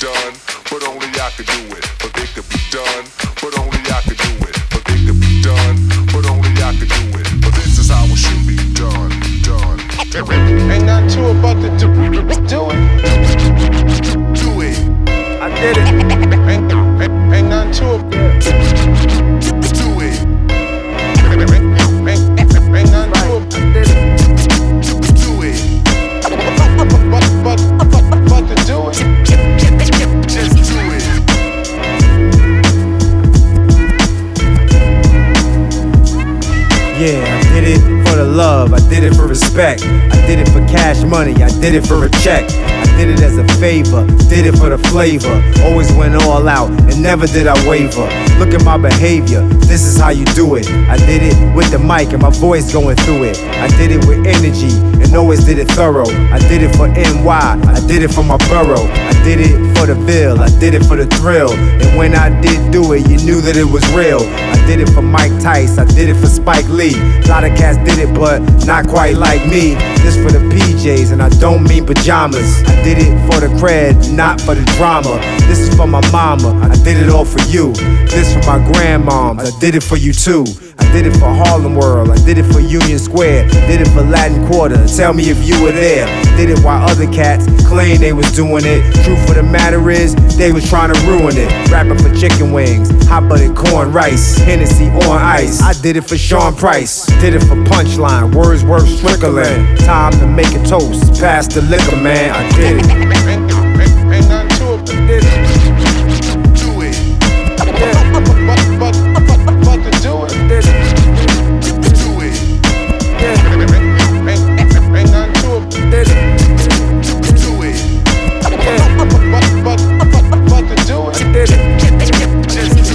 done, but only I could do it. But they could be done, but only I could do it. But they could be done, but only I could do it. But this is how it should be done, done. Ain't nothing to it but to do it. Do it. I did it. Ain't nothing to it. Do it. Ain't nothing to it. I did it. Do it. But to do it. Just do it. Yeah, I did it for the love, I did it for respect. I did it for cash money, I did it for a check. I did it as a favor, did it for the flavor. Always went all out and never did I waver. Look at my behavior, this is how you do it. I did it with the mic and my voice going through it. I did it with energy and always did it thorough. I did it for NY, I did it for my borough. I did it for the bill, I did it for the thrill. And when I did do it, you knew that it was real. I did it for Mike Tice, I did it for Spike Lee. A lot of cats did it, but not quite like me. This for the PJs, and I don't mean pajamas. I did it for the cred, not for the drama. This is for my mama, I did it all for you. This for my grandmoms, I did it for you too. I did it for Harlem World, I did it for Union Square. Did it for Latin Quarter, tell me if you were there. Did it while other cats claim they was doing it. Truth of the matter is, they was trying to ruin it. Rapping for chicken wings, hot buttered corn rice, Hennessy on ice. I did it for Sean Price, did it for Punchline, Wordsworth Strickland. Time to make a toast, pass the liquor, man. I did it. Ain't nothing to it. I did it. Do it. But to do it. I did it. Do it. Ain't nothing to it. I did it. Do it. But to do it. I did it. Just do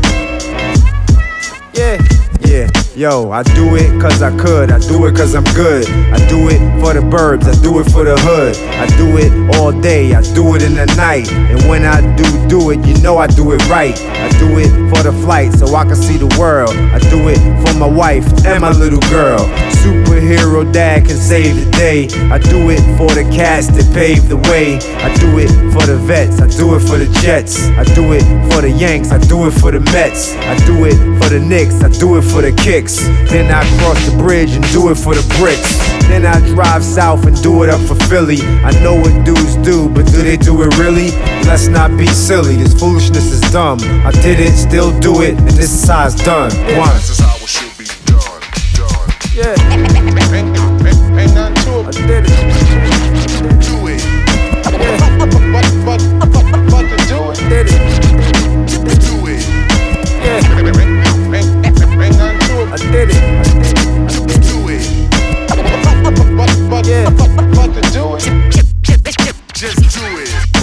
it. Yeah. Yeah, yo, I do it cause I could, I do it cause I'm good. I do it for the burbs, I do it for the hood. I do it all day, I do it in the night. And when I do it, you know I do it right. I do it for the flight so I can see the world. I do it for my wife and my little girl. Superhero dad can save the day. I do it for the cats that pave the way. I do it for the vets, I do it for the Jets. I do it for the Yanks, I do it for the Mets. I do it for the Knicks, I do it for the kicks. Then I cross the bridge and do it for the bricks. Then I drive south and do it up for Philly. I know what dudes do, but do they do it really? Let's not be silly, this foolishness is dumb. I did it, still do it, and this is how it's done. One. This is how it should be done, done. Yeah, Ain't nothing to it. I did it. Do it. But to do it. Did it. Do it. Yeah, Ain't nothing to it. I did it. Do it. But to do it. Just do it.